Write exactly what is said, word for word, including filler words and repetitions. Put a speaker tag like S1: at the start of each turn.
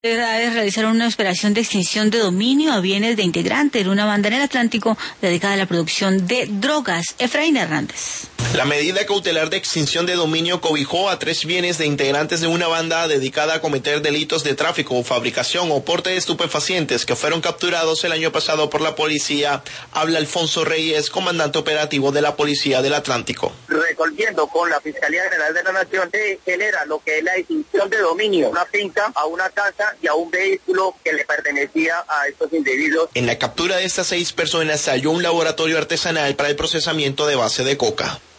S1: Realizaron una operación de extinción de dominio a bienes de integrantes de una banda en el Atlántico dedicada a la producción de drogas. Efraín Hernández.
S2: La medida cautelar de extinción de dominio cobijó a tres bienes de integrantes de una banda dedicada a cometer delitos de tráfico, fabricación o porte de estupefacientes que fueron capturados el año pasado por la policía. Habla Alfonso Reyes, comandante operativo de la Policía del Atlántico.
S3: Resolviendo con la Fiscalía General de la Nación, se genera lo que es la extinción de dominio, una finca, a una casa y a un vehículo que le pertenecía a estos individuos.
S2: En la captura de estas seis personas se halló un laboratorio artesanal para el procesamiento de base de coca.